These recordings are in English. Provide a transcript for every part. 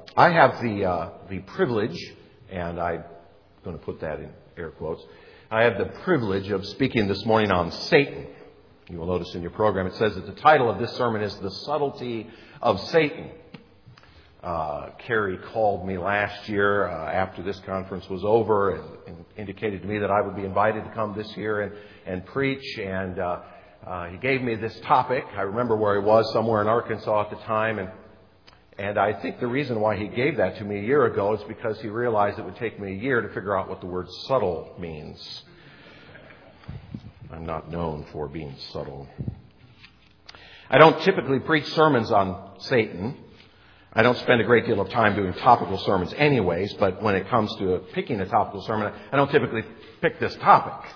I have the privilege, and I'm going to put that in air quotes, I have the privilege of speaking this morning on Satan. You will notice in your program it says that the title of this sermon is The Subtlety of Satan. Carrie called me last year after this conference was over and indicated to me that I would be invited to come this year and preach. And he gave me this topic. I remember where he was, somewhere in Arkansas at the time. And I think the reason why he gave that to me a year ago is because he realized it would take me a year to figure out what the word subtle means. I'm not known for being subtle. I don't typically preach sermons on Satan. I don't spend a great deal of time doing topical sermons anyways, but when it comes to picking a topical sermon, I don't typically pick this topic.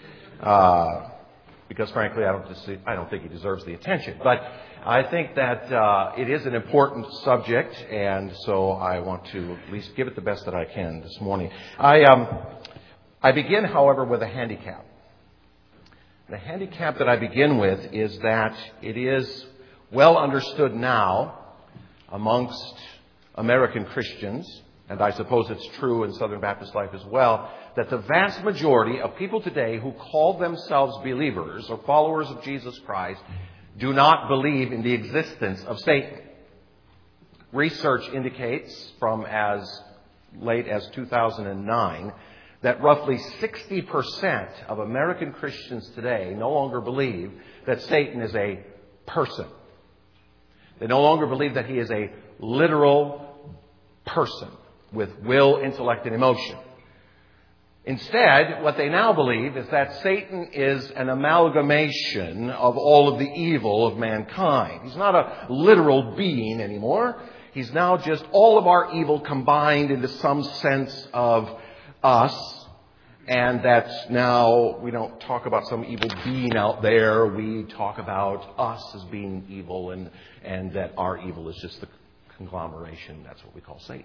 Because frankly, I don't think he deserves the attention. But I think that it is an important subject, and so I want to at least give it the best that I can this morning. I begin, however, with a handicap. The handicap that I begin with is that it is well understood now amongst American Christians, and I suppose it's true in Southern Baptist life as well, that the vast majority of people today who call themselves believers or followers of Jesus Christ do not believe in the existence of Satan. Research indicates from as late as 2009 that roughly 60% of American Christians today no longer believe that Satan is a person. They no longer believe that he is a literal person with will, intellect, and emotion. Instead, what they now believe is that Satan is an amalgamation of all of the evil of mankind. He's not a literal being anymore. He's now just all of our evil combined into some sense of us. And that's now, we don't talk about some evil being out there. We talk about us as being evil and that our evil is just the conglomeration. That's what we call Satan.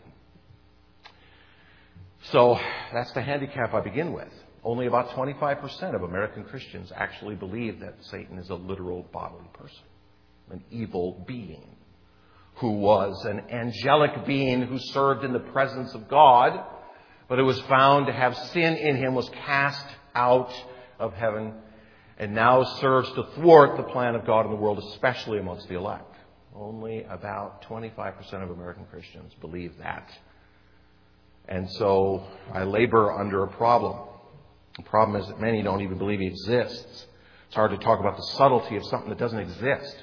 So that's the handicap I begin with. Only about 25% of American Christians actually believe that Satan is a literal bodily person, an evil being who was an angelic being who served in the presence of God, but who was found to have sin in him, was cast out of heaven, and now serves to thwart the plan of God in the world, especially amongst the elect. Only about 25% of American Christians believe that. And so I labor under a problem. The problem is that many don't even believe he exists. It's hard to talk about the subtlety of something that doesn't exist.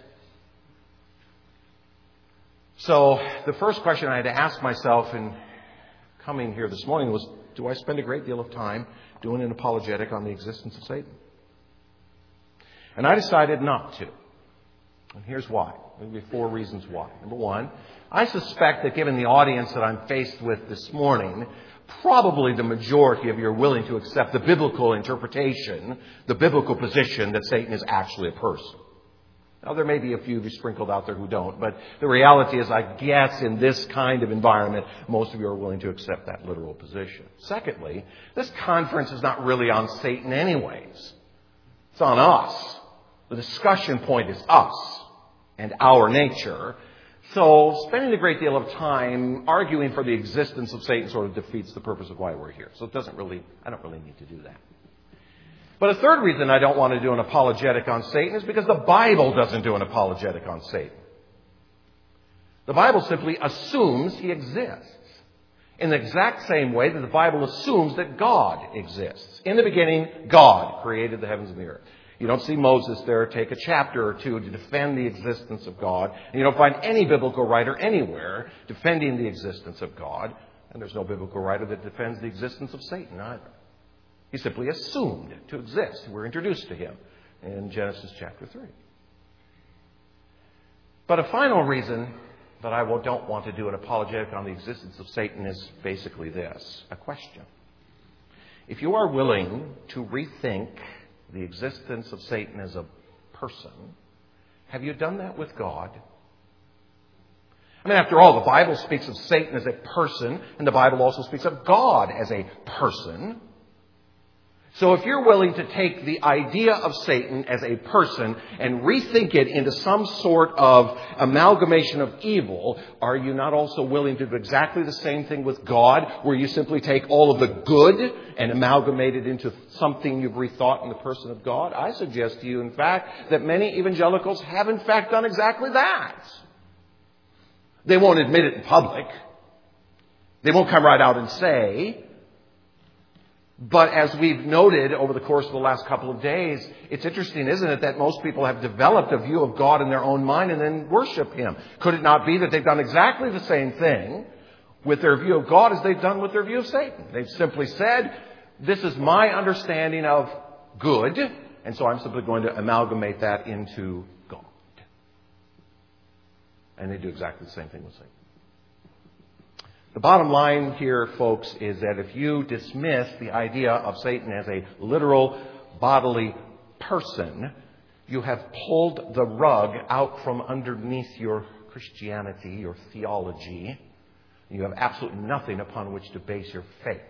So the first question I had to ask myself in coming here this morning was, do I spend a great deal of time doing an apologetic on the existence of Satan? And I decided not to. And here's why. Maybe 4 reasons why. Number one, I suspect that given the audience that I'm faced with this morning, probably the majority of you are willing to accept the biblical interpretation, the biblical position that Satan is actually a person. Now, there may be a few of you sprinkled out there who don't, but the reality is, I guess, in this kind of environment, most of you are willing to accept that literal position. Secondly, this conference is not really on Satan anyways. It's on us. The discussion point is us and our nature. So spending a great deal of time arguing for the existence of Satan sort of defeats the purpose of why we're here. So I don't really need to do that. But a third reason I don't want to do an apologetic on Satan is because the Bible doesn't do an apologetic on Satan. The Bible simply assumes he exists in the exact same way that the Bible assumes that God exists. In the beginning, God created the heavens and the earth. You don't see Moses there take a chapter or two to defend the existence of God. And you don't find any biblical writer anywhere defending the existence of God. And there's no biblical writer that defends the existence of Satan either. He simply assumed to exist. We're introduced to him in Genesis chapter 3. But a final reason that I don't want to do an apologetic on the existence of Satan is basically this, a question. If you are willing to rethink the existence of Satan as a person, have you done that with God? I mean, after all, the Bible speaks of Satan as a person, and the Bible also speaks of God as a person. So if you're willing to take the idea of Satan as a person and rethink it into some sort of amalgamation of evil, are you not also willing to do exactly the same thing with God, where you simply take all of the good and amalgamate it into something you've rethought in the person of God? I suggest to you, in fact, that many evangelicals have in fact done exactly that. They won't admit it in public. They won't come right out and say. But as we've noted over the course of the last couple of days, it's interesting, isn't it, that most people have developed a view of God in their own mind and then worship Him. Could it not be that they've done exactly the same thing with their view of God as they've done with their view of Satan? They've simply said, this is my understanding of good, and so I'm simply going to amalgamate that into God. And they do exactly the same thing with Satan. The bottom line here, folks, is that if you dismiss the idea of Satan as a literal bodily person, you have pulled the rug out from underneath your Christianity, your theology. You have absolutely nothing upon which to base your faith.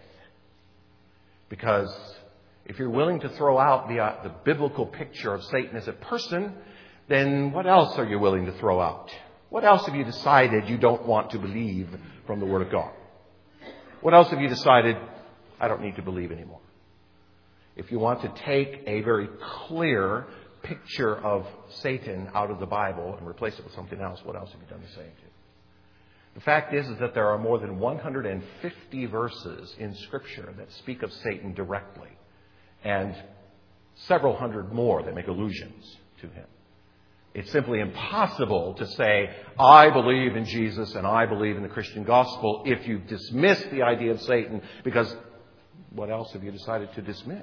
Because if you're willing to throw out the biblical picture of Satan as a person, then what else are you willing to throw out? What else have you decided you don't want to believe from the Word of God? What else have you decided I don't need to believe anymore? If you want to take a very clear picture of Satan out of the Bible and replace it with something else, what else have you done the same to? The fact is that there are more than 150 verses in Scripture that speak of Satan directly, and several hundred more that make allusions to him. It's simply impossible to say, I believe in Jesus and I believe in the Christian gospel, if you dismiss the idea of Satan, because what else have you decided to dismiss?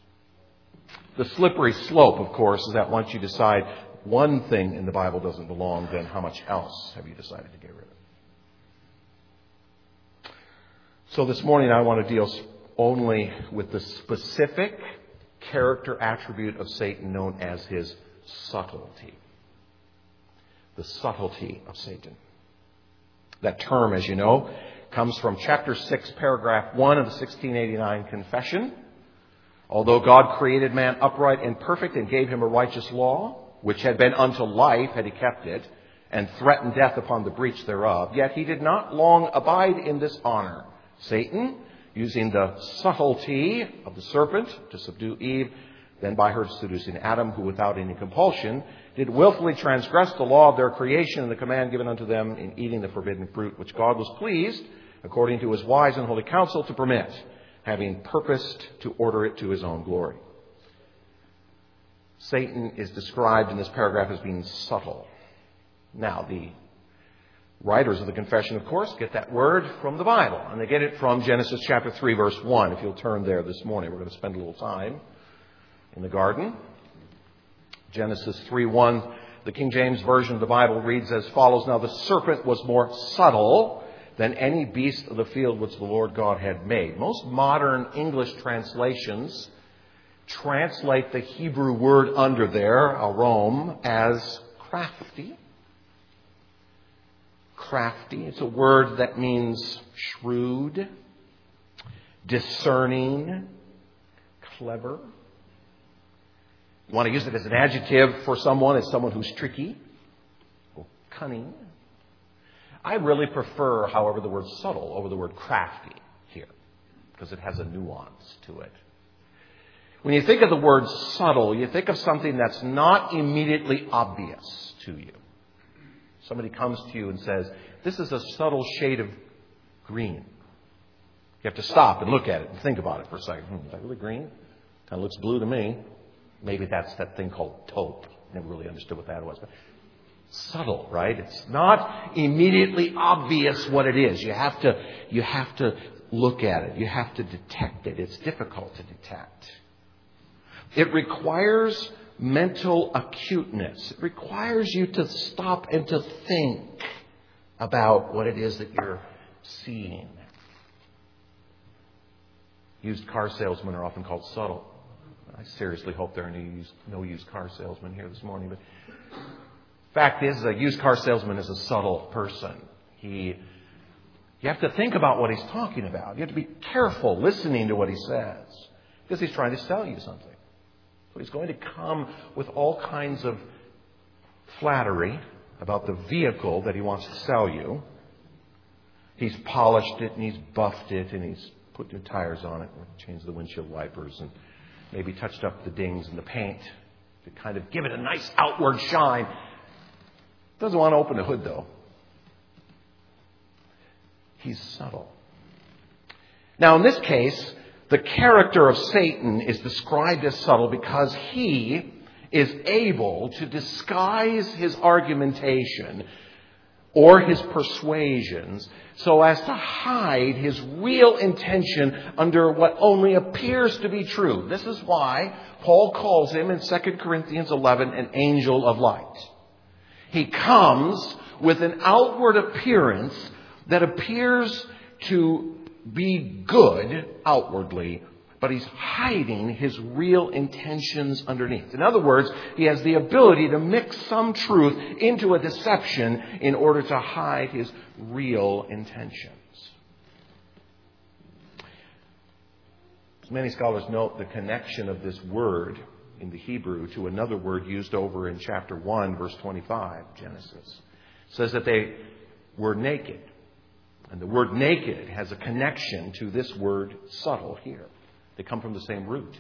The slippery slope, of course, is that once you decide one thing in the Bible doesn't belong, then how much else have you decided to get rid of? So this morning I want to deal only with the specific character attribute of Satan known as his subtlety. The subtlety of Satan. That term, as you know, comes from chapter 6, paragraph 1 of the 1689 Confession. Although God created man upright and perfect and gave him a righteous law, which had been unto life had he kept it, and threatened death upon the breach thereof, yet he did not long abide in this honor. Satan, using the subtlety of the serpent to subdue Eve, then by her seducing Adam, who without any compulsion did willfully transgress the law of their creation and the command given unto them in eating the forbidden fruit, which God was pleased, according to his wise and holy counsel, to permit, having purposed to order it to his own glory. Satan is described in this paragraph as being subtle. Now, the writers of the confession, of course, get that word from the Bible, and they get it from Genesis chapter 3, verse 1. If you'll turn there this morning, we're going to spend a little time in the garden. Genesis 3:1, the King James Version of the Bible reads as follows, Now the serpent was more subtle than any beast of the field which the Lord God had made. Most modern English translations translate the Hebrew word under there, arom, as crafty. Crafty. It's a word that means shrewd, discerning, clever. You want to use it as an adjective for someone, as someone who's tricky or cunning. I really prefer, however, the word subtle over the word crafty here, because it has a nuance to it. When you think of the word subtle, you think of something that's not immediately obvious to you. Somebody comes to you and says, this is a subtle shade of green. You have to stop and look at it and think about it for a second. Is that really green? Kind of looks blue to me. Maybe that's that thing called taupe. Never really understood what that was. But subtle, right? It's not immediately obvious what it is. You have to look at it. You have to detect it. It's difficult to detect. It requires mental acuteness. It requires you to stop and to think about what it is that you're seeing. Used car salesmen are often called subtle. I seriously hope there are no used car salesmen here this morning. But fact is, a used car salesman is a subtle person. You have to think about what he's talking about. You have to be careful listening to what he says. Because he's trying to sell you something. So he's going to come with all kinds of flattery about the vehicle that he wants to sell you. He's polished it and he's buffed it and he's put new tires on it, or changed the windshield wipers and maybe touched up the dings and the paint to kind of give it a nice outward shine. Doesn't want to open the hood, though. He's subtle. Now, in this case, the character of Satan is described as subtle because he is able to disguise his argumentation or his persuasions so as to hide his real intention under what only appears to be true. This is why Paul calls him in 2 Corinthians 11 an angel of light. He comes with an outward appearance that appears to be good outwardly, but he's hiding his real intentions underneath. In other words, he has the ability to mix some truth into a deception in order to hide his real intentions. Many scholars note the connection of this word in the Hebrew to another word used over in chapter 1, verse 25, Genesis. It says that they were naked. And the word naked has a connection to this word subtle here. They come from the same root.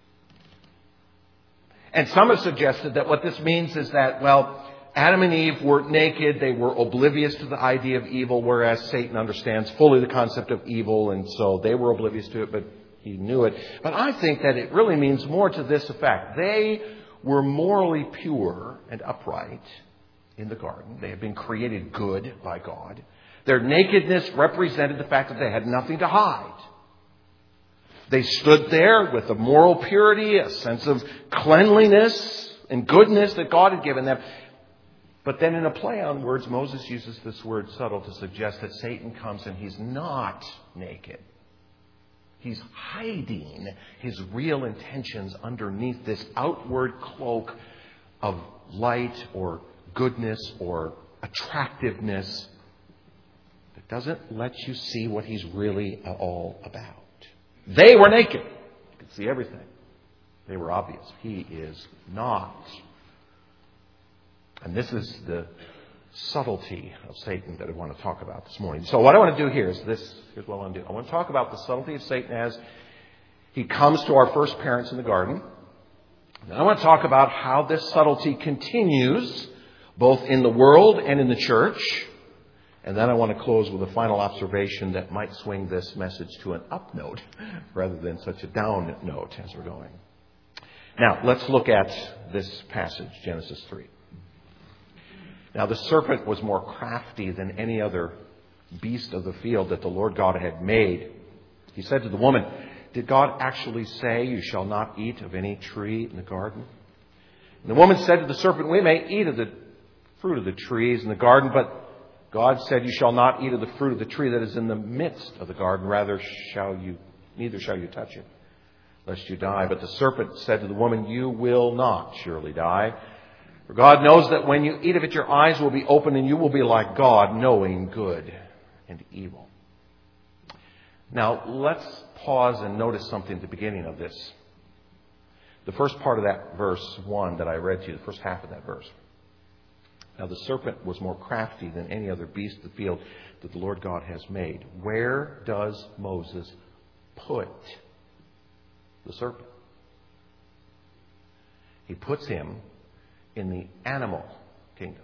And some have suggested that what this means is that, well, Adam and Eve were naked. They were oblivious to the idea of evil, whereas Satan understands fully the concept of evil, and so they were oblivious to it, but he knew it. But I think that it really means more to this effect. They were morally pure and upright in the garden. They had been created good by God. Their nakedness represented the fact that they had nothing to hide. They stood there with a moral purity, a sense of cleanliness and goodness that God had given them. But then in a play on words, Moses uses this word subtle to suggest that Satan comes and he's not naked. He's hiding his real intentions underneath this outward cloak of light or goodness or attractiveness that doesn't let you see what he's really all about. They were naked. You could see everything. They were obvious. He is not. And this is the subtlety of Satan that I want to talk about this morning. So what I want to do here is this. Here's what I want to do. I want to talk about the subtlety of Satan as he comes to our first parents in the garden. And I want to talk about how this subtlety continues both in the world and in the church. And then I want to close with a final observation that might swing this message to an up note rather than such a down note as we're going. Now, let's look at this passage, Genesis 3. Now, the serpent was more crafty than any other beast of the field that the Lord God had made. He said to the woman, "Did God actually say you shall not eat of any tree in the garden?" And the woman said to the serpent, "We may eat of the fruit of the trees in the garden, but God said, you shall not eat of the fruit of the tree that is in the midst of the garden. Neither shall you touch it, lest you die." But the serpent said to the woman, "You will not surely die. For God knows that when you eat of it, your eyes will be open and you will be like God, knowing good and evil." Now, let's pause and notice something at the beginning of this. The first part of that verse 1 that I read to you, the first half of that verse. Now, the serpent was more crafty than any other beast of the field that the Lord God has made. Where does Moses put the serpent? He puts him in the animal kingdom.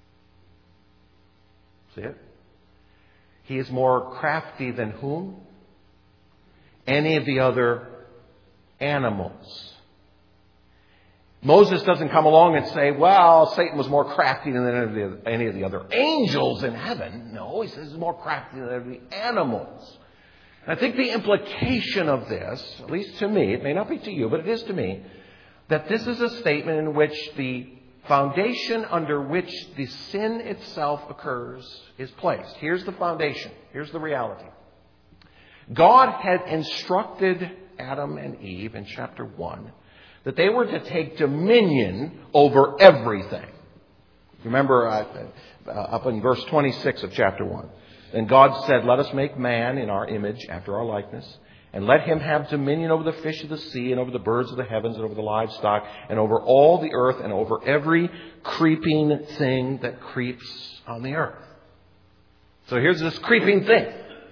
See it? He is more crafty than whom? Any of the other animals. Moses doesn't come along and say, well, Satan was more crafty than any of the other angels in heaven. No, he says he's more crafty than the animals. And I think the implication of this, at least to me, it may not be to you, but it is to me, that this is a statement in which the foundation under which the sin itself occurs is placed. Here's the foundation. Here's the reality. God had instructed Adam and Eve in chapter 1 that they were to take dominion over everything. Remember up in verse 26 of chapter 1. And God said, "Let us make man in our image, after our likeness, And let him have dominion over the fish of the sea, and over the birds of the heavens, and over the livestock, and over all the earth, and over every creeping thing that creeps on the earth. So here's this creeping thing.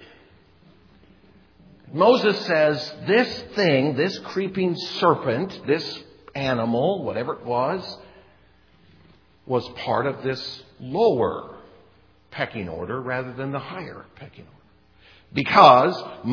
Moses says this thing, this creeping serpent, this animal, whatever it was part of this lower pecking order rather than the higher pecking order. Because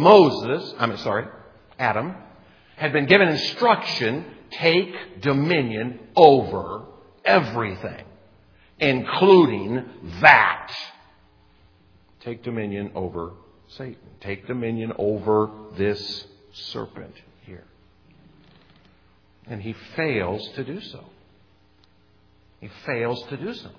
Adam, had been given instruction, take dominion over everything, including that. Take dominion over Satan. Take dominion over this serpent here. And he fails to do so. He fails to do so.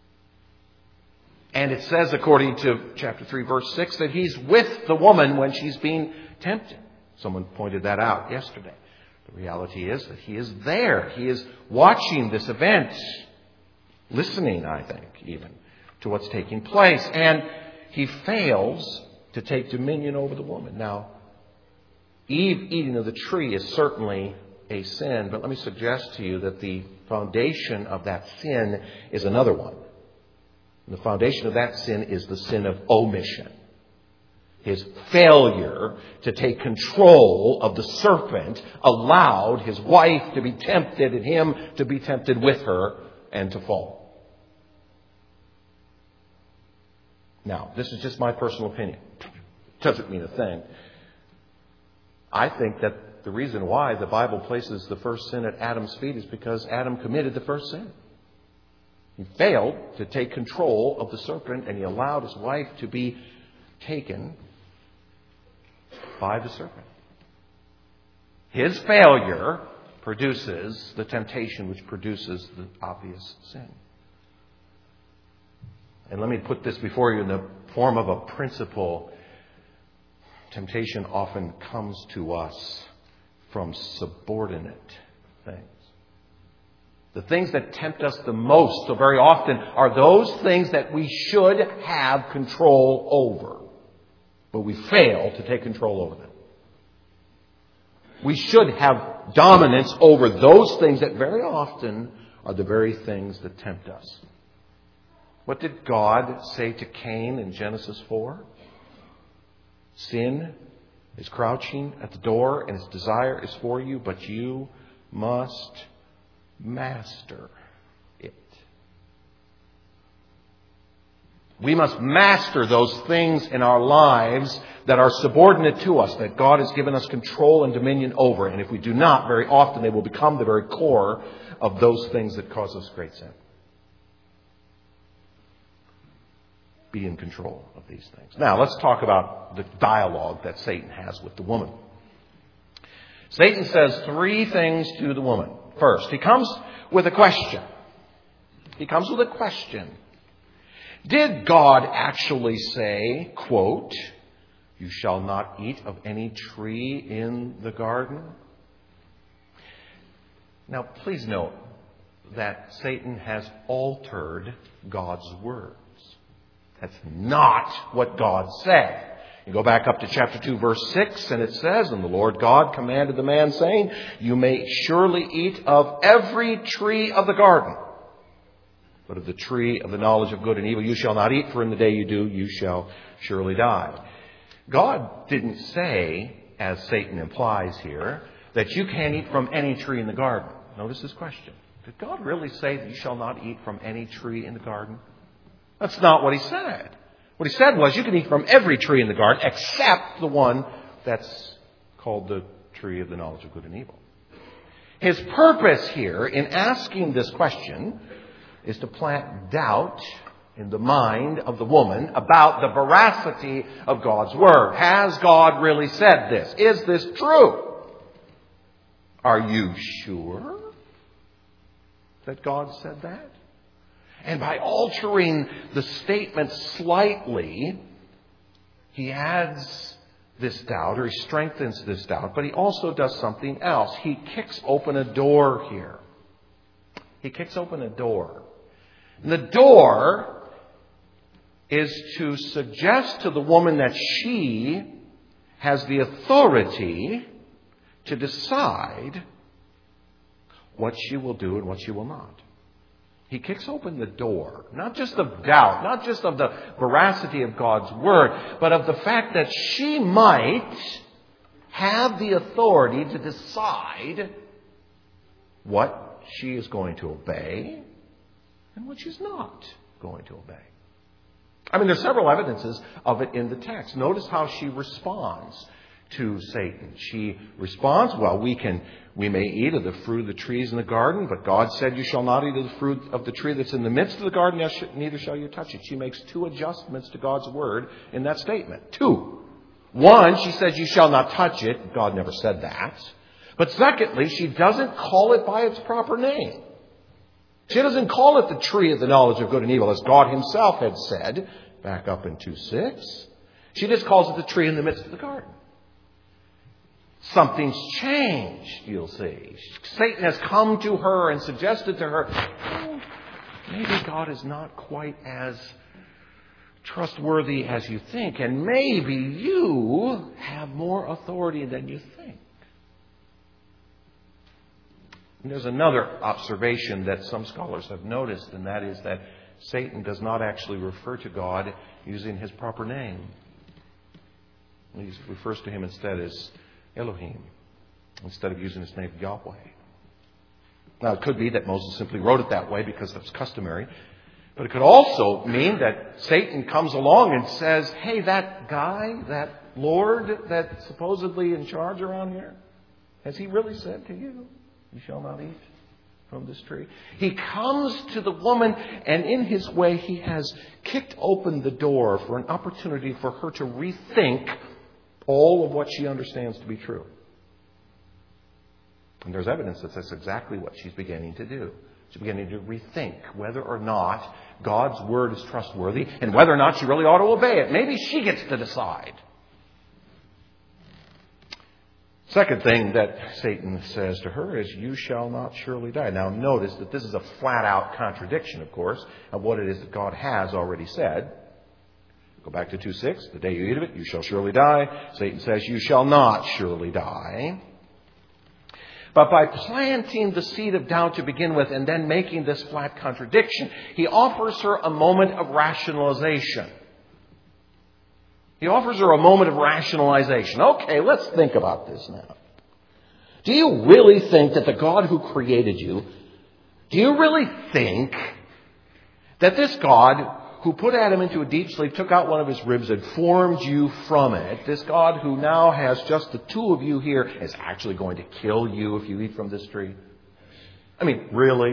And it says, according to chapter 3, verse 6, that he's with the woman when she's being tempted. Someone pointed that out yesterday. The reality is that he is there. He is watching this event. Listening, I think, even, to what's taking place. And he fails to take dominion over the woman. Now, Eve eating of the tree is certainly a sin, but let me suggest to you that the foundation of that sin is another one. And the foundation of that sin is the sin of omission. His failure to take control of the serpent allowed his wife to be tempted and him to be tempted with her and to fall. Now, this is just my personal opinion. Doesn't mean a thing. I think that the reason why the Bible places the first sin at Adam's feet is because Adam committed the first sin. He failed to take control of the serpent, and he allowed his wife to be taken by the serpent. His failure produces the temptation which produces the obvious sin. And let me put this before you in the form of a principle. Temptation often comes to us from subordinate things. The things that tempt us the most so very often are those things that we should have control over, but we fail to take control over them. We should have dominance over those things that very often are the very things that tempt us. What did God say to Cain in Genesis 4? Sin is crouching at the door and its desire is for you, but you must master it. We must master those things in our lives that are subordinate to us, that God has given us control and dominion over. And if we do not, very often they will become the very core of those things that cause us great sin. Be in control of these things. Now, let's talk about the dialogue that Satan has with the woman. Satan says three things to the woman. First, he comes with a question. He comes with a question. Did God actually say, quote, "You shall not eat of any tree in the garden"? Now, please note that Satan has altered God's words. That's not what God said. You go back up to chapter 2, verse 6, and it says, "And the Lord God commanded the man, saying, You may surely eat of every tree of the garden. But of the tree of the knowledge of good and evil you shall not eat, for in the day you do, you shall surely die." God didn't say, as Satan implies here, that you can't eat from any tree in the garden. Notice this question. Did God really say that you shall not eat from any tree in the garden? That's not what he said. What he said was you can eat from every tree in the garden except the one that's called the tree of the knowledge of good and evil. His purpose here in asking this question is to plant doubt in the mind of the woman about the veracity of God's word. Has God really said this? Is this true? Are you sure that God said that? And by altering the statement slightly, he adds this doubt, or he strengthens this doubt, but he also does something else. He kicks open a door here. He kicks open a door. And the door is to suggest to the woman that she has the authority to decide what she will do and what she will not. He kicks open the door, not just of doubt, not just of the veracity of God's Word, but of the fact that she might have the authority to decide what she is going to obey and what she's not going to obey. I mean, there's several evidences of it in the text. Notice how she responds to Satan. She responds, well, we may eat of the fruit of the trees in the garden, but God said you shall not eat of the fruit of the tree that's in the midst of the garden, neither shall you touch it. She makes two adjustments to God's Word in that statement. Two. One, she says you shall not touch it. God never said that. But secondly, she doesn't call it by its proper name. She doesn't call it the tree of the knowledge of good and evil, as God Himself had said, back up in 2:6. She just calls it the tree in the midst of the garden. Something's changed, you'll see. Satan has come to her and suggested to her, oh, maybe God is not quite as trustworthy as you think, and maybe you have more authority than you think. And there's another observation that some scholars have noticed, and that is that Satan does not actually refer to God using His proper name. He refers to Him instead as Elohim, instead of using His name Yahweh. Now, it could be that Moses simply wrote it that way because it was customary. But it could also mean that Satan comes along and says, hey, that guy, that Lord that's supposedly in charge around here, has he really said to you, you shall not eat from this tree? He comes to the woman, and in his way he has kicked open the door for an opportunity for her to rethink all of what she understands to be true. And there's evidence that that's exactly what she's beginning to do. She's beginning to rethink whether or not God's Word is trustworthy and whether or not she really ought to obey it. Maybe she gets to decide. Second thing that Satan says to her is, you shall not surely die. Now notice that this is a flat-out contradiction, of course, of what it is that God has already said. Go back to 2:6. The day you eat of it, you shall surely die. Satan says, you shall not surely die. But by planting the seed of doubt to begin with and then making this flat contradiction, he offers her a moment of rationalization. He offers her a moment of rationalization. Okay, let's think about this now. Do you really think that the God who created you, do you really think that this God who put Adam into a deep sleep, took out one of his ribs and formed you from it, this God who now has just the two of you here, is actually going to kill you if you eat from this tree? I mean, really?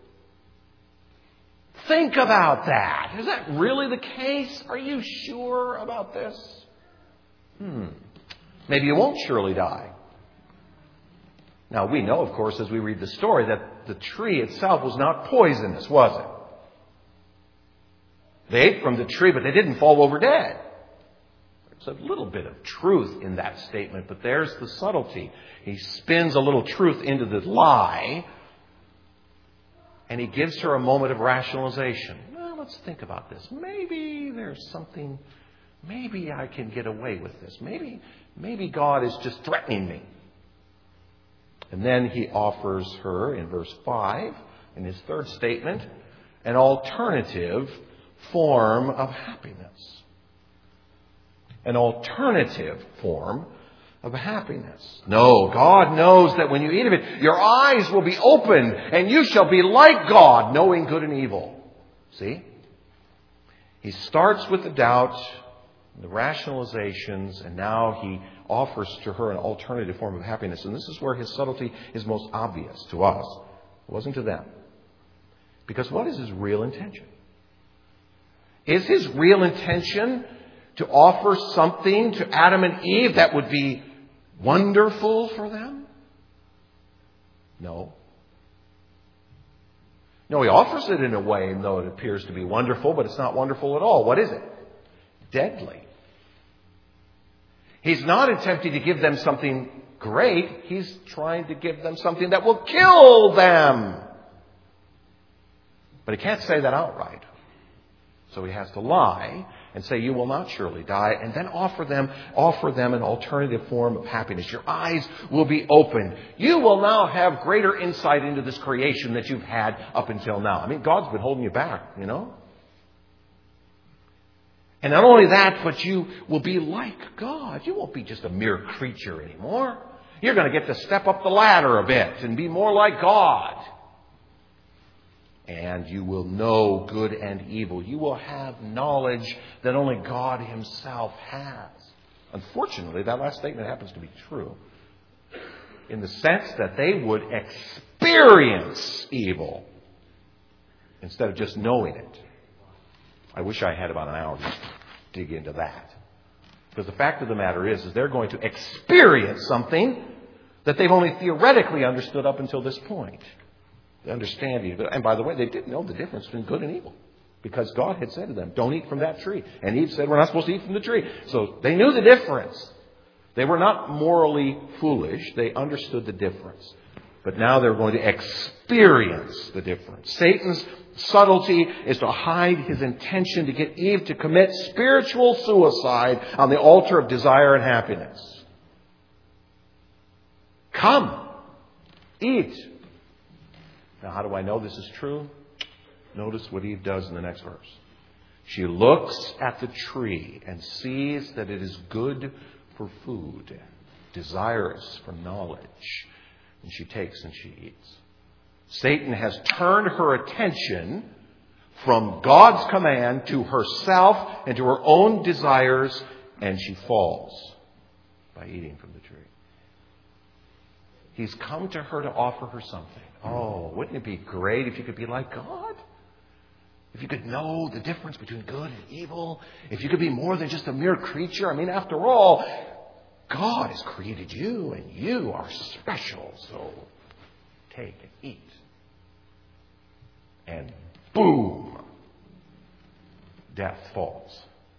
Think about that. Is that really the case? Are you sure about this? Maybe you won't surely die. Now, we know, of course, as we read the story, that the tree itself was not poisonous, was it? They ate from the tree, but they didn't fall over dead. There's a little bit of truth in that statement, but there's the subtlety. He spins a little truth into the lie, and he gives her a moment of rationalization. Well, let's think about this. Maybe there's something, maybe I can get away with this. Maybe God is just threatening me. And then he offers her, in verse 5, in his third statement, an alternative form of happiness. An alternative form of happiness. No, God knows that when you eat of it, your eyes will be opened and you shall be like God, knowing good and evil. See? He starts with the doubt, the rationalizations, and now he offers to her an alternative form of happiness. And this is where his subtlety is most obvious to us. It wasn't to them. Because what is his real intention? Is his real intention to offer something to Adam and Eve that would be wonderful for them? No. No, he offers it in a way, though it appears to be wonderful, but it's not wonderful at all. What is it? Deadly. He's not attempting to give them something great. He's trying to give them something that will kill them. But he can't say that outright. So he has to lie and say, you will not surely die, and then offer them an alternative form of happiness. Your eyes will be opened. You will now have greater insight into this creation that you've had up until now. I mean, God's been holding you back, you know. And not only that, but you will be like God. You won't be just a mere creature anymore. You're going to get to step up the ladder a bit and be more like God. And you will know good and evil. You will have knowledge that only God himself has. Unfortunately, that last statement happens to be true, in the sense that they would experience evil instead of just knowing it. I wish I had about an hour to dig into that. Because the fact of the matter is they're going to experience something that they've only theoretically understood up until this point. The understanding of it. And by the way, they didn't know the difference between good and evil. Because God had said to them, don't eat from that tree. And Eve said, we're not supposed to eat from the tree. So they knew the difference. They were not morally foolish. They understood the difference. But now they're going to experience the difference. Satan's subtlety is to hide his intention to get Eve to commit spiritual suicide on the altar of desire and happiness. Come, eat. Now, how do I know this is true? Notice what Eve does in the next verse. She looks at the tree and sees that it is good for food, desirous for knowledge. And she takes and she eats. Satan has turned her attention from God's command to herself and to her own desires, and she falls by eating from the tree. He's come to her to offer her something. Oh, wouldn't it be great if you could be like God? If you could know the difference between good and evil? If you could be more than just a mere creature? I mean, after all, God has created you and you are special. So take and eat. And boom, death falls.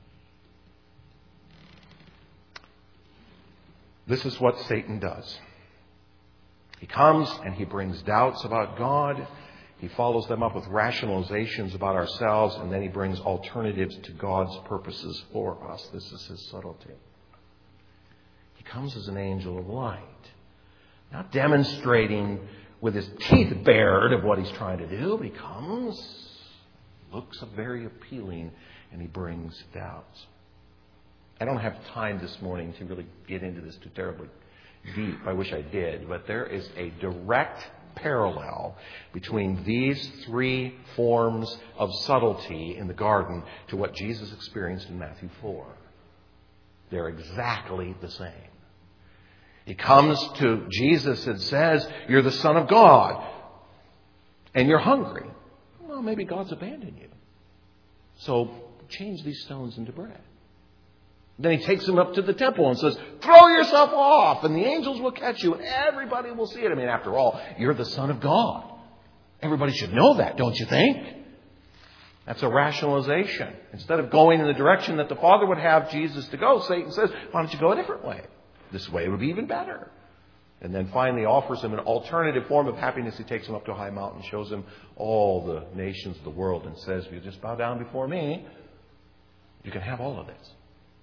This is what Satan does. He comes and he brings doubts about God. He follows them up with rationalizations about ourselves, and then he brings alternatives to God's purposes for us. This is his subtlety. He comes as an angel of light, not demonstrating with his teeth bared of what he's trying to do. But he comes, looks very appealing, and he brings doubts. I don't have time this morning to really get into this too terribly deep. I wish I did. But there is a direct parallel between these three forms of subtlety in the garden to what Jesus experienced in Matthew 4. They're exactly the same. He comes to Jesus and says, you're the Son of God, and you're hungry. Well, maybe God's abandoned you. So change these stones into bread. Then he takes him up to the temple and says, throw yourself off and the angels will catch you and everybody will see it. I mean, after all, you're the Son of God. Everybody should know that, don't you think? That's a rationalization. Instead of going in the direction that the Father would have Jesus to go, Satan says, why don't you go a different way? This way would be even better. And then finally offers him an alternative form of happiness. He takes him up to a high mountain, shows him all the nations of the world and says, if you just bow down before me, you can have all of this.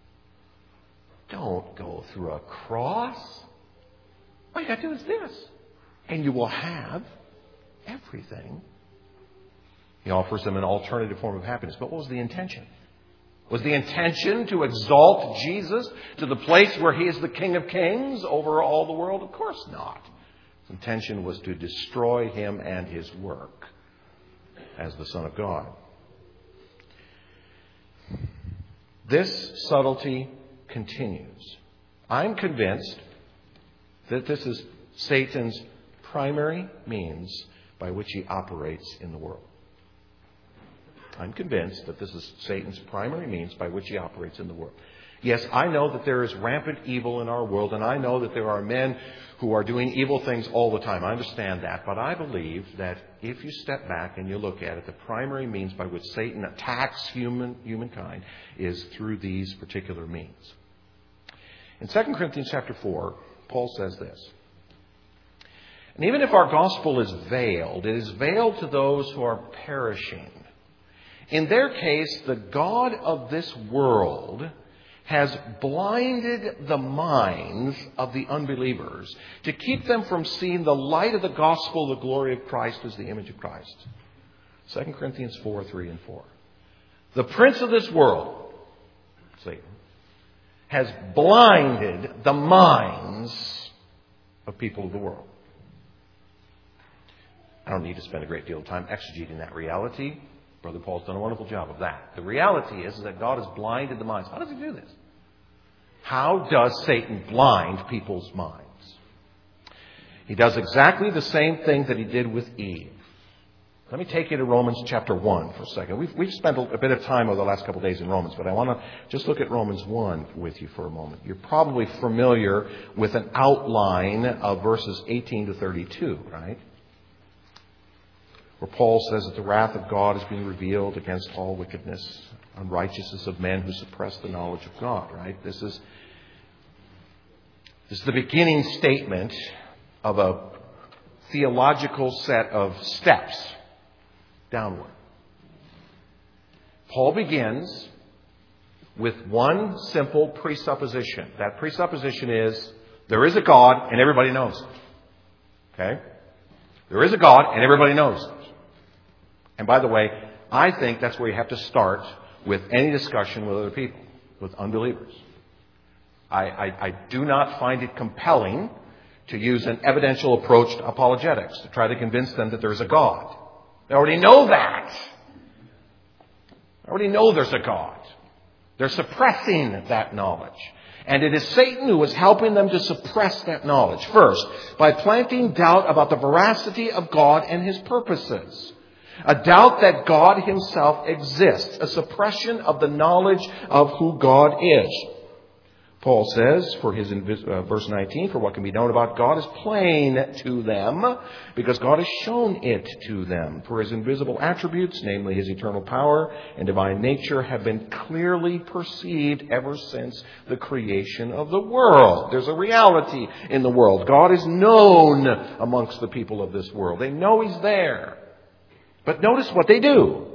Don't go through a cross. All you got to do is this. And you will have everything. He offers them an alternative form of happiness. But what was the intention? Was the intention to exalt Jesus to the place where he is the King of Kings over all the world? Of course not. His intention was to destroy him and his work as the Son of God. This subtlety continues. I'm convinced that this is Satan's primary means by which he operates in the world. I'm convinced that this is Satan's primary means by which he operates in the world. Yes, I know that there is rampant evil in our world, and I know that there are men who are doing evil things all the time. I understand that. But I believe that if you step back and you look at it, the primary means by which Satan attacks humankind is through these particular means. In 2 Corinthians chapter 4, Paul says this. And even if our gospel is veiled, it is veiled to those who are perishing. In their case, the god of this world has blinded the minds of the unbelievers to keep them from seeing the light of the gospel, the glory of Christ as the image of Christ. 2 Corinthians 4, 3 and 4. The prince of this world, Satan, has blinded the minds of people of the world. I don't need to spend a great deal of time exegeting that reality. Brother Paul's done a wonderful job of that. The reality is that God has blinded the minds. How does he do this? How does Satan blind people's minds? He does exactly the same thing that he did with Eve. Let me take you to Romans chapter 1 for a second. We've spent a bit of time over the last couple of days in Romans, but I want to just look at Romans 1 with you for a moment. You're probably familiar with an outline of verses 18 to 32, right? Where Paul says that the wrath of God is being revealed against all wickedness, unrighteousness of men who suppress the knowledge of God, right? This is the beginning statement of a theological set of steps downward. Paul begins with one simple presupposition. That presupposition is there is a God and everybody knows it. Okay? There is a God and everybody knows it. And by the way, I think that's where you have to start with any discussion with other people, with unbelievers. I do not find it compelling to use an evidential approach to apologetics, to try to convince them that there's a God. They already know that. They already know there's a God. They're suppressing that knowledge. And it is Satan who is helping them to suppress that knowledge. First, by planting doubt about the veracity of God and His purposes. A doubt that God Himself exists. A suppression of the knowledge of who God is. Paul says, verse 19, for what can be known about God is plain to them, because God has shown it to them. For His invisible attributes, namely His eternal power and divine nature, have been clearly perceived ever since the creation of the world. There's a reality in the world. God is known amongst the people of this world. They know He's there. But notice what they do.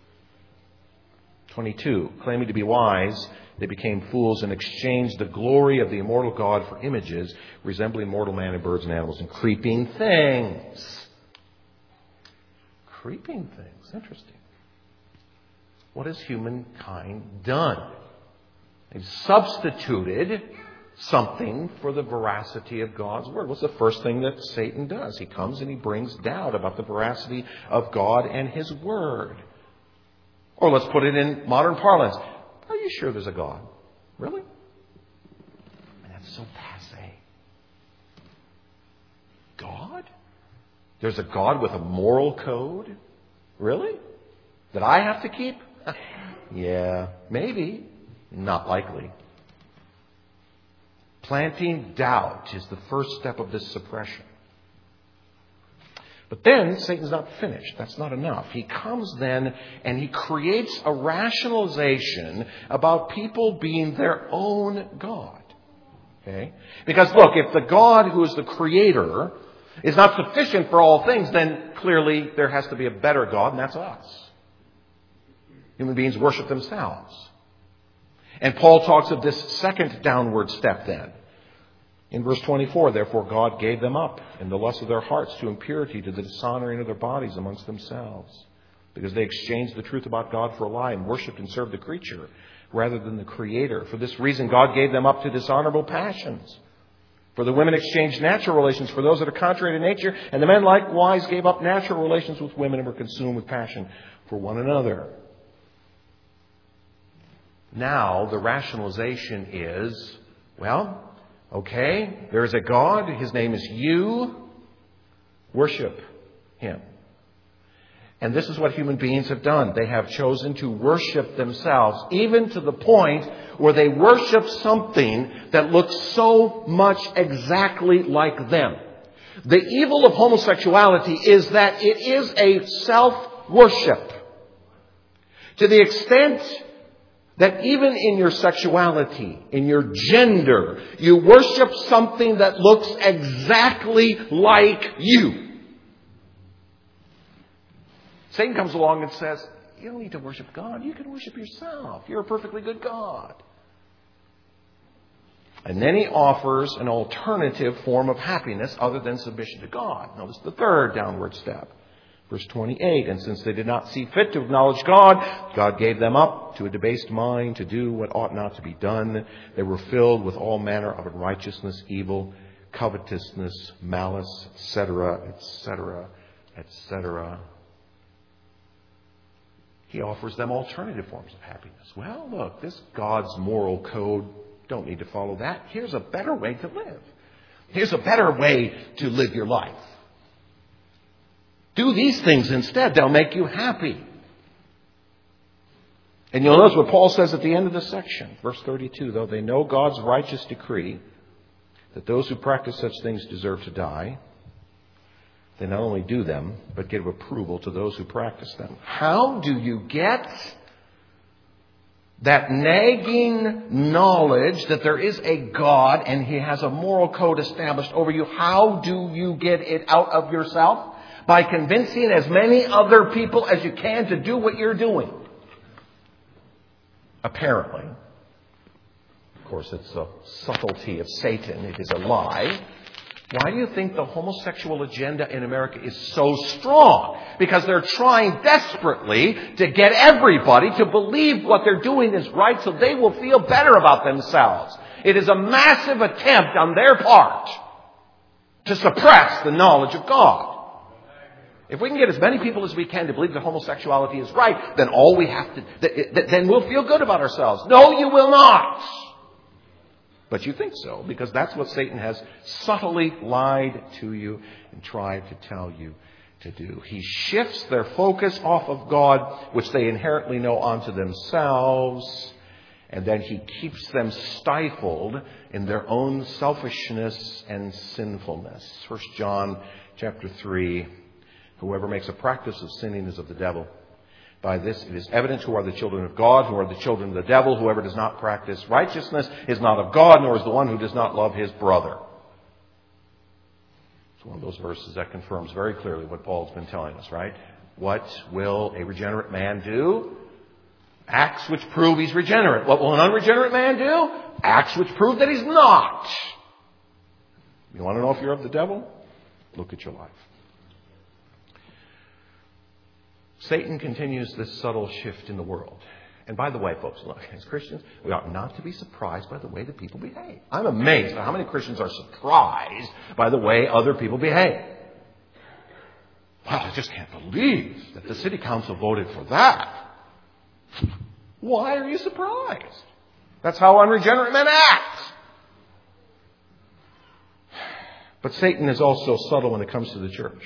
22, claiming to be wise, they became fools and exchanged the glory of the immortal God for images resembling mortal man and birds and animals and creeping things. Creeping things. Interesting. What has humankind done? They've substituted something for the veracity of God's Word. What's the first thing that Satan does? He comes and he brings doubt about the veracity of God and His Word. Or let's put it in modern parlance. Are you sure there's a God? Really? And that's so passé. God? There's a God with a moral code? Really? That I have to keep? Yeah, maybe. Not likely. Planting doubt is the first step of this suppression. But then Satan's not finished. That's not enough. He comes then and he creates a rationalization about people being their own God. Okay? Because look, if the God who is the creator is not sufficient for all things, then clearly there has to be a better God, and that's us. Human beings worship themselves. And Paul talks of this second downward step then. In verse 24, therefore God gave them up in the lust of their hearts to impurity, to the dishonoring of their bodies amongst themselves, because they exchanged the truth about God for a lie and worshipped and served the creature rather than the Creator. For this reason, God gave them up to dishonorable passions. For the women exchanged natural relations for those that are contrary to nature, and the men likewise gave up natural relations with women and were consumed with passion for one another. Now, the rationalization is, well, okay, there is a God. His name is you. Worship Him. And this is what human beings have done. They have chosen to worship themselves, even to the point where they worship something that looks so much exactly like them. The evil of homosexuality is that it is a self-worship. To the extent that even in your sexuality, in your gender, you worship something that looks exactly like you. Satan comes along and says, you don't need to worship God. You can worship yourself. You're a perfectly good God. And then he offers an alternative form of happiness other than submission to God. Notice the third downward step. Verse 28, and since they did not see fit to acknowledge God, God gave them up to a debased mind to do what ought not to be done. They were filled with all manner of unrighteousness, evil, covetousness, malice, etc., etc., etc. He offers them alternative forms of happiness. Well, look, this God's moral code, don't need to follow that. Here's a better way to live. Here's a better way to live your life. Do these things instead. They'll make you happy. And you'll notice what Paul says at the end of this section. Verse 32, though they know God's righteous decree that those who practice such things deserve to die, they not only do them, but give approval to those who practice them. How do you get that nagging knowledge that there is a God and He has a moral code established over you? How do you get it out of yourself? By convincing as many other people as you can to do what you're doing. Apparently. Of course, it's a subtlety of Satan. It is a lie. Why do you think the homosexual agenda in America is so strong? Because they're trying desperately to get everybody to believe what they're doing is right so they will feel better about themselves. It is a massive attempt on their part to suppress the knowledge of God. If we can get as many people as we can to believe that homosexuality is right, then all we have to, then we'll feel good about ourselves. No, you will not. But you think so, because that's what Satan has subtly lied to you and tried to tell you to do. He shifts their focus off of God, which they inherently know, onto themselves, and then he keeps them stifled in their own selfishness and sinfulness. 1 John chapter 3, whoever makes a practice of sinning is of the devil. By this it is evident who are the children of God, who are the children of the devil. Whoever does not practice righteousness is not of God, nor is the one who does not love his brother. It's one of those verses that confirms very clearly what Paul's been telling us, right? What will a regenerate man do? Acts which prove he's regenerate. What will an unregenerate man do? Acts which prove that he's not. You want to know if you're of the devil? Look at your life. Satan continues this subtle shift in the world. And by the way, folks, look, as Christians, we ought not to be surprised by the way that people behave. I'm amazed at how many Christians are surprised by the way other people behave. Well, I just can't believe that the city council voted for that. Why are you surprised? That's how unregenerate men act. But Satan is also subtle when it comes to the church.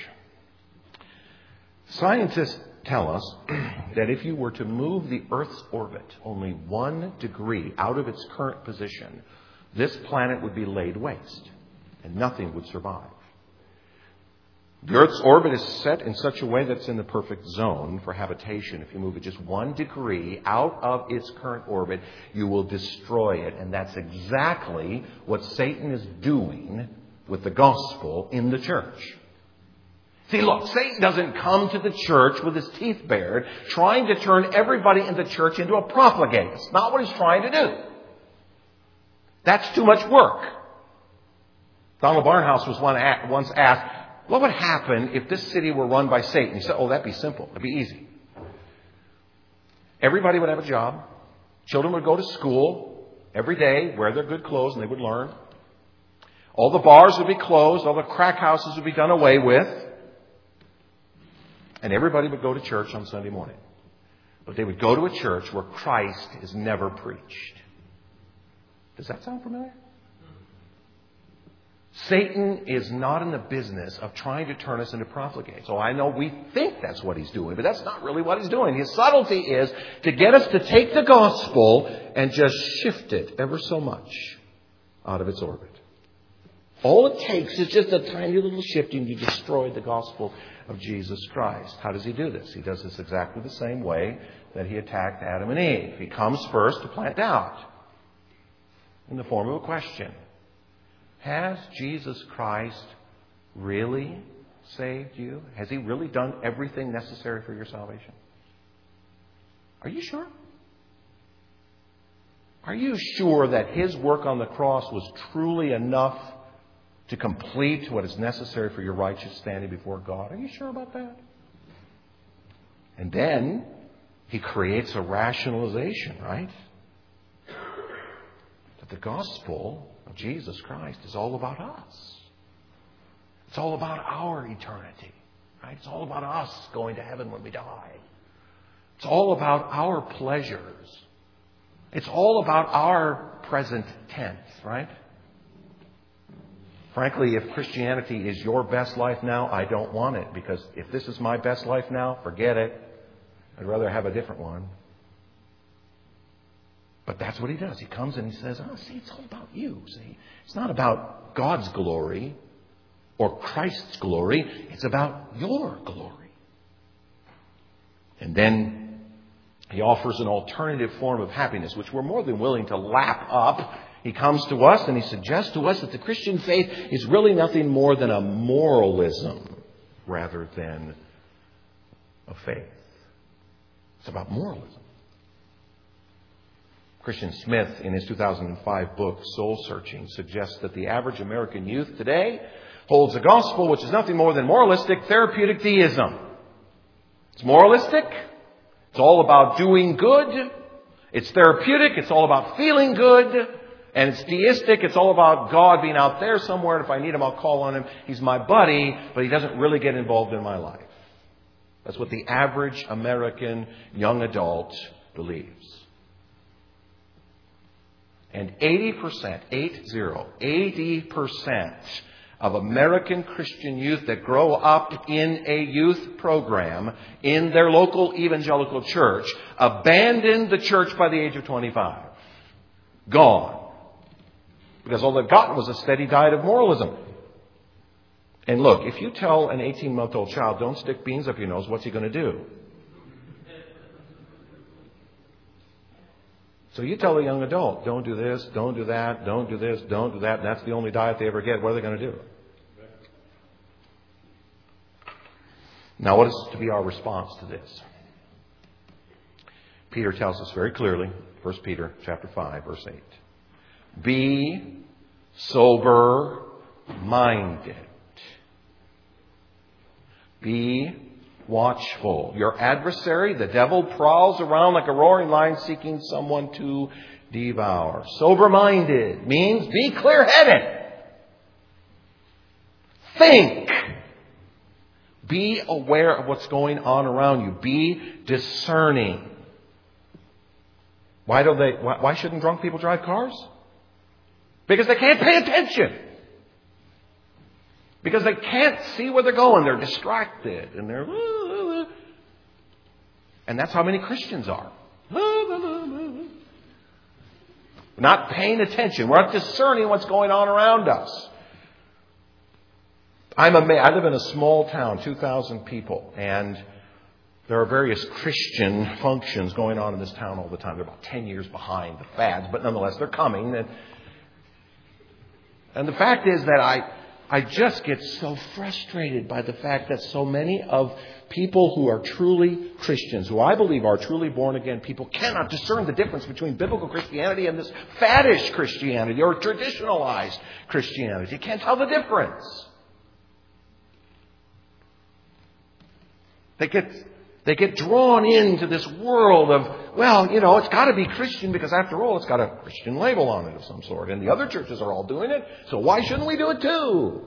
Scientists tell us that if you were to move the Earth's orbit only 1 degree out of its current position, this planet would be laid waste and nothing would survive. The Earth's orbit is set in such a way that it's in the perfect zone for habitation. If you move it just 1 degree out of its current orbit, you will destroy it. And that's exactly what Satan is doing with the gospel in the church. See, look, Satan doesn't come to the church with his teeth bared, trying to turn everybody in the church into a profligate. It's not what he's trying to do. That's too much work. Donald Barnhouse was once asked, what would happen if this city were run by Satan? He said, that'd be simple. It'd be easy. Everybody would have a job. Children would go to school every day, wear their good clothes, and they would learn. All the bars would be closed. All the crack houses would be done away with. And everybody would go to church on Sunday morning. But they would go to a church where Christ is never preached. Does that sound familiar? Satan is not in the business of trying to turn us into profligates. So I know we think that's what he's doing, but that's not really what he's doing. His subtlety is to get us to take the gospel and just shift it ever so much out of its orbit. All it takes is just a tiny little shifting to destroy the gospel of Jesus Christ. How does he do this? He does this exactly the same way that he attacked Adam and Eve. He comes first to plant doubt in the form of a question. Has Jesus Christ really saved you? Has he really done everything necessary for your salvation? Are you sure? Are you sure that His work on the cross was truly enough to complete what is necessary for your righteous standing before God? Are you sure about that? And then He creates a rationalization, right? That the gospel of Jesus Christ is all about us. It's all about our eternity, right? It's all about us going to heaven when we die. It's all about our pleasures. It's all about our present tense, right? Frankly, if Christianity is your best life now, I don't want it. Because if this is my best life now, forget it. I'd rather have a different one. But that's what He does. He comes and He says, see, it's all about you. See, it's not about God's glory or Christ's glory. It's about your glory. And then He offers an alternative form of happiness, which we're more than willing to lap up. He comes to us and He suggests to us that the Christian faith is really nothing more than a moralism rather than a faith. It's about moralism. Christian Smith, in his 2005 book, Soul Searching, suggests that the average American youth today holds a gospel which is nothing more than moralistic, therapeutic deism. It's moralistic. It's all about doing good. It's therapeutic. It's all about feeling good. And it's deistic. It's all about God being out there somewhere. And if I need Him, I'll call on Him. He's my buddy, but He doesn't really get involved in my life. That's what the average American young adult believes. And 80% of American Christian youth that grow up in a youth program in their local evangelical church abandoned the church by the age of 25. Gone. Because all they've gotten was a steady diet of moralism. And look, if you tell an 18-month-old child, don't stick beans up your nose, what's he going to do? So you tell a young adult, don't do this, don't do that, don't do this, don't do that. And that's the only diet they ever get. What are they going to do? Now, what is to be our response to this? Peter tells us very clearly, 1 Peter chapter 5, verse 8. Be sober-minded. Be watchful. Your adversary, the devil, prowls around like a roaring lion seeking someone to devour. Sober-minded means be clear-headed. Think. Be aware of what's going on around you. Be discerning. Why shouldn't drunk people drive cars? Because they can't pay attention. Because they can't see where they're going. They're distracted. And they're... And that's how many Christians are. Not paying attention. We're not discerning what's going on around us. I live in a small town, 2,000 people. And there are various Christian functions going on in this town all the time. They're about 10 years behind the fads. But nonetheless, they're coming. And the fact is that I just get so frustrated by the fact that so many of people who are truly Christians, who I believe are truly born again people, cannot discern the difference between biblical Christianity and this faddish Christianity or traditionalized Christianity. You can't tell the difference. They get drawn into this world of, it's got to be Christian because after all, it's got a Christian label on it of some sort. And the other churches are all doing it, so why shouldn't we do it too?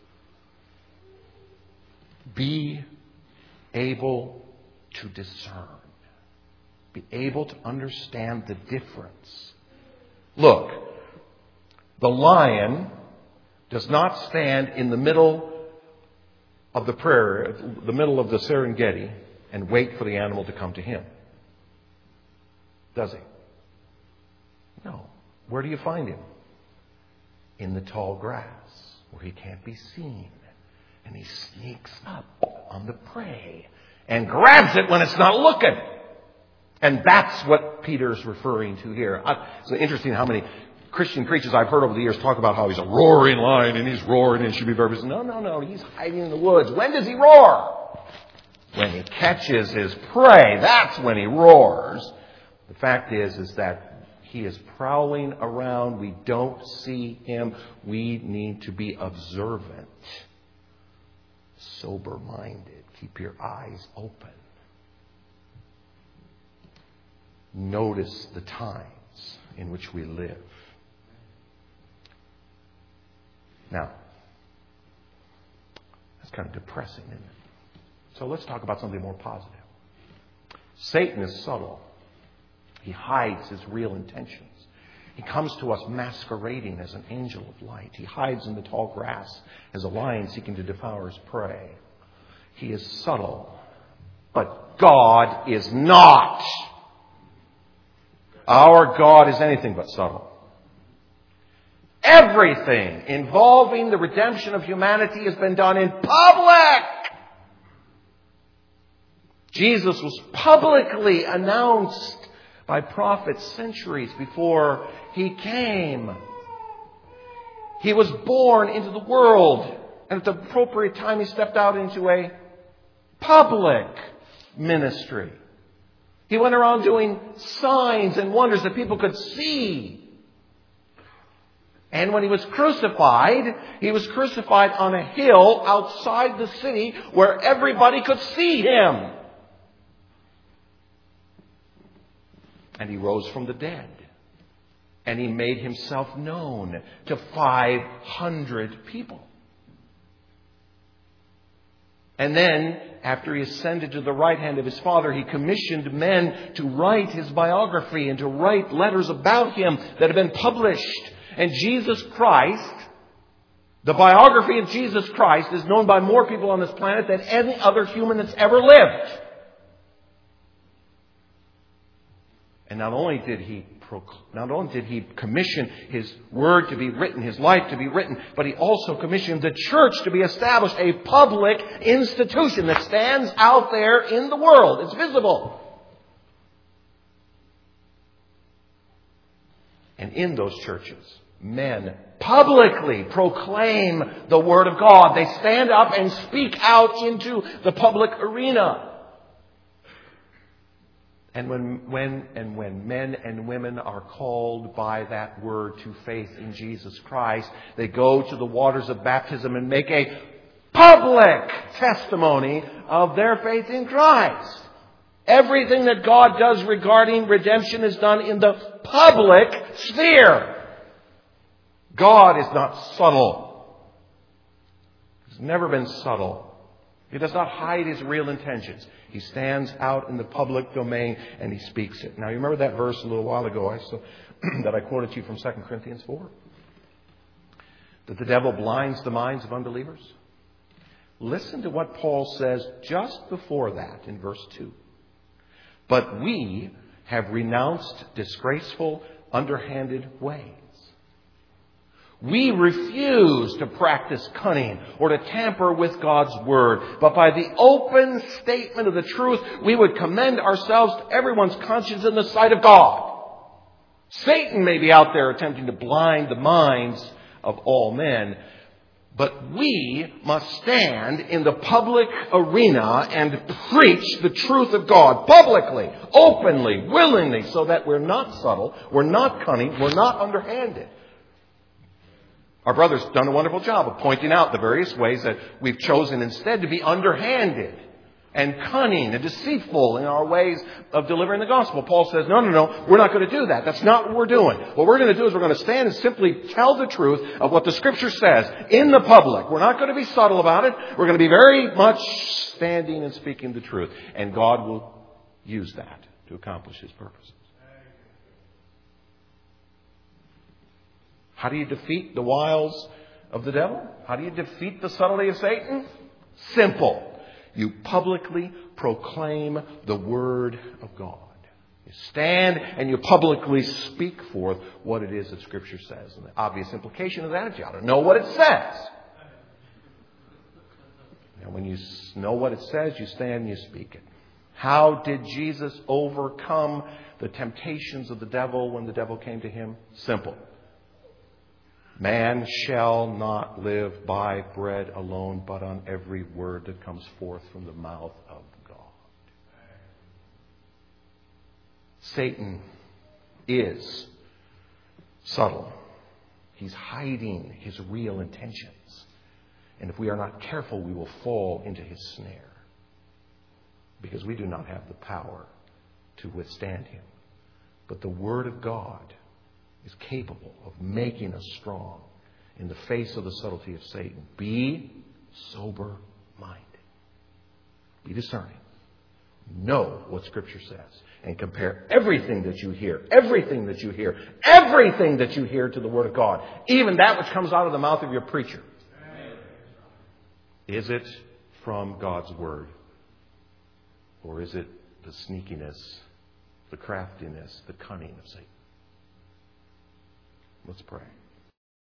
Be able to discern. Be able to understand the difference. Look, the lion does not stand in the middle of the prairie, the middle of the Serengeti, and wait for the animal to come to him. Does he? No. Where do you find him? In the tall grass, where he can't be seen. And he sneaks up on the prey and grabs it when it's not looking. And that's what Peter's referring to here. It's interesting how many Christian preachers I've heard over the years talk about how he's a roaring lion and he's roaring and should be very... No. He's hiding in the woods. When does he roar? When he catches his prey, that's when he roars. The fact is that he is prowling around. We don't see him. We need to be observant, sober-minded. Keep your eyes open. Notice the times in which we live. Now, that's kind of depressing, isn't it? So let's talk about something more positive. Satan is subtle. He hides his real intentions. He comes to us masquerading as an angel of light. He hides in the tall grass as a lion seeking to devour his prey. He is subtle, but God is not. Our God is anything but subtle. Everything involving the redemption of humanity has been done in public. Jesus was publicly announced by prophets centuries before he came. He was born into the world, and at the appropriate time he stepped out into a public ministry. He went around doing signs and wonders that people could see. And when he was crucified on a hill outside the city where everybody could see him. And he rose from the dead. And he made himself known to 500 people. And then, after he ascended to the right hand of his Father, he commissioned men to write his biography and to write letters about him that have been published. And Jesus Christ, the biography of Jesus Christ, is known by more people on this planet than any other human that's ever lived. And not only did he commission his word to be written, his life to be written, but he also commissioned the church to be established, a public institution that stands out there in the world. It's visible. And in those churches, men publicly proclaim the Word of God. They stand up and speak out into the public arena. And when men and women are called by that word to faith in Jesus Christ, they go to the waters of baptism and make a public testimony of their faith in Christ. Everything that God does regarding redemption is done in the public sphere. God is not subtle. He's never been subtle. He does not hide his real intentions. He stands out in the public domain and he speaks it. Now, you remember that verse a little while ago that I quoted to you from 2 Corinthians 4? That the devil blinds the minds of unbelievers? Listen to what Paul says just before that in verse 2. But we have renounced disgraceful, underhanded ways. We refuse to practice cunning or to tamper with God's word. But by the open statement of the truth, we would commend ourselves to everyone's conscience in the sight of God. Satan may be out there attempting to blind the minds of all men, but we must stand in the public arena and preach the truth of God publicly, openly, willingly, so that we're not subtle, we're not cunning, we're not underhanded. Our brother's done a wonderful job of pointing out the various ways that we've chosen instead to be underhanded and cunning and deceitful in our ways of delivering the gospel. Paul says, no, we're not going to do that. That's not what we're doing. What we're going to do is we're going to stand and simply tell the truth of what the Scripture says in the public. We're not going to be subtle about it. We're going to be very much standing and speaking the truth. And God will use that to accomplish His purposes. How do you defeat the wiles of the devil? How do you defeat the subtlety of Satan? Simple. You publicly proclaim the Word of God. You stand and you publicly speak forth what it is that Scripture says. And the obvious implication of that is you ought to know what it says. And when you know what it says, you stand and you speak it. How did Jesus overcome the temptations of the devil when the devil came to him? Simple. Man shall not live by bread alone, but on every word that comes forth from the mouth of Satan is subtle. He's hiding his real intentions. And if we are not careful, we will fall into his snare. Because we do not have the power to withstand him. But the Word of God is capable of making us strong in the face of the subtlety of Satan. Be sober-minded. Be discerning. Know what Scripture says. And compare everything that you hear, everything that you hear, everything that you hear to the Word of God. Even that which comes out of the mouth of your preacher. Is it from God's Word? Or is it the sneakiness, the craftiness, the cunning of Satan? Let's pray.